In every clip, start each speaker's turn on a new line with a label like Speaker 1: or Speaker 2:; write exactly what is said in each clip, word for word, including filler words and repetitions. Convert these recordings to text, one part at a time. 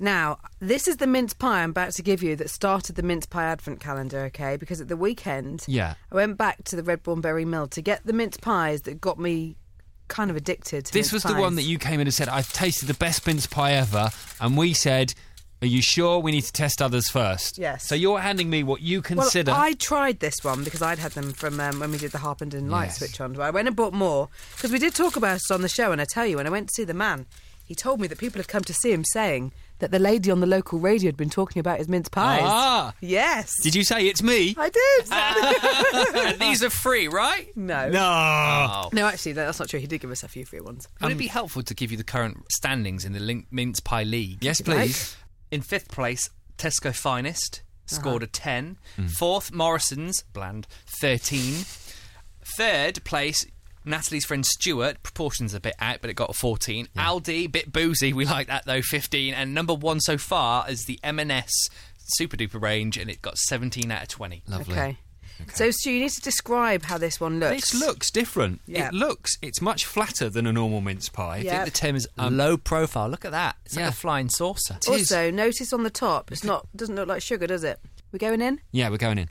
Speaker 1: Now, this is the mince pie I'm about to give you that started the mince pie advent calendar, okay? Because at the weekend,
Speaker 2: Yeah.
Speaker 1: I went back to the Redbourne Berry Mill to get the mince pies that got me kind of addicted to
Speaker 2: This
Speaker 1: mince
Speaker 2: was
Speaker 1: pies.
Speaker 2: the one that you came in and said, I've tasted the best mince pie ever. And we said, are you sure we need to test others first?
Speaker 1: Yes.
Speaker 2: So you're handing me what you consider...
Speaker 1: Well, I tried this one because I'd had them from um, when we did the Harpenden Light
Speaker 2: Yes.
Speaker 1: switch on. I went and bought more because we did talk about it on the show, and I tell you, when I went to see the man, he told me that people had come to see him saying that the lady on the local radio had been talking about his mince pies.
Speaker 2: Ah!
Speaker 1: Yes.
Speaker 2: Did you say it's me?
Speaker 1: I did.
Speaker 3: And these are free, right?
Speaker 1: no.
Speaker 2: No.
Speaker 3: Oh.
Speaker 1: No, actually, that's not true. He did give us a few free ones.
Speaker 3: Would it be helpful to give you the current standings in the Link Mince Pie League?
Speaker 2: Yes,
Speaker 1: If you like.
Speaker 2: please.
Speaker 3: In fifth place, Tesco Finest scored a ten.
Speaker 2: Mm.
Speaker 3: Fourth, Morrison's, bland, thirteen. Third place, Natalie's friend Stuart, proportions a bit out, but it got a fourteen. Aldi, bit boozy, we like that though, fifteen. And number one so far is the M and S Super Duper range, and it got seventeen out of twenty.
Speaker 2: Lovely.
Speaker 1: Okay. So, Stu, you need to describe how this one looks.
Speaker 2: This looks different.
Speaker 1: Yeah.
Speaker 2: It looks, it's much flatter than a normal mince pie.
Speaker 3: I
Speaker 1: Yeah.
Speaker 3: think the term is low profile. Look at that. It's
Speaker 2: yeah.
Speaker 3: like a flying saucer.
Speaker 2: It is.
Speaker 1: Also, notice on the top, it's not doesn't look like sugar, does it? We going in?
Speaker 2: Yeah, we're going in.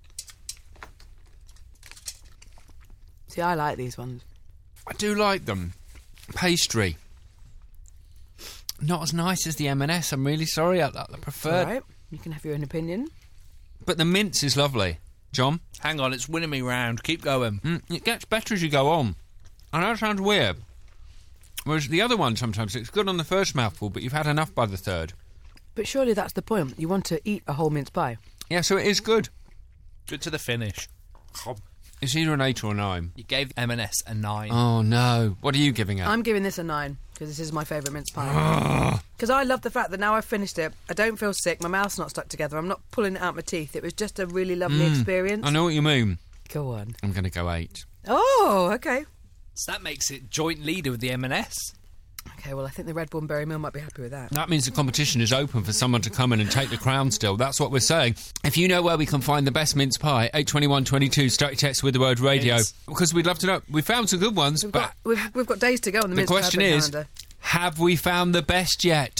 Speaker 1: See, I like these ones.
Speaker 2: I do like them. Pastry. Not as nice as the M and S. I'm really sorry. I, I prefer.
Speaker 1: All right. You can have your own opinion.
Speaker 2: But the mince is lovely. John?
Speaker 3: Hang on, it's winning me round. Keep going.
Speaker 2: Mm, it gets better as you go on. I know it sounds weird. Whereas the other one, sometimes it's good on the first mouthful, but you've had enough by the third.
Speaker 1: But surely that's the point. You want to eat a whole mince pie.
Speaker 2: Yeah, so it is good.
Speaker 3: Good to the finish.
Speaker 2: It's either an eight or a nine.
Speaker 3: You gave M and S a nine.
Speaker 2: Oh, no. What are you giving it?
Speaker 1: I'm giving this a nine because this is my favourite mince pie. Because I love the fact that now I've finished it, I don't feel sick, my mouth's not stuck together, I'm not pulling it out my teeth. It was just a really lovely experience.
Speaker 2: I know what you mean.
Speaker 1: Go on.
Speaker 2: I'm going to go eight.
Speaker 1: Oh, okay.
Speaker 3: So that makes it joint leader with the M and S.
Speaker 1: Okay, well, I think the Redbourne Berry Mill might be happy with that.
Speaker 2: That means the competition is open for someone to come in and take the crown still. That's what we're saying. If you know where we can find the best mince pie, eight twenty-one twenty-two, start your text with the word radio.
Speaker 3: Yes.
Speaker 2: Because we'd love to know. We found some good ones,
Speaker 1: We've
Speaker 2: but
Speaker 1: got, we've, we've got days to go on the,
Speaker 2: the
Speaker 1: mince pie
Speaker 2: question
Speaker 1: advent
Speaker 2: is,
Speaker 1: calendar.
Speaker 2: have we found the best yet?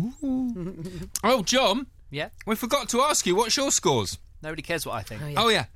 Speaker 2: Oh, John,
Speaker 3: Yeah?
Speaker 2: we forgot to ask you, what's your scores?
Speaker 3: Nobody cares what I think.
Speaker 1: Oh, yeah.
Speaker 2: Oh, yeah.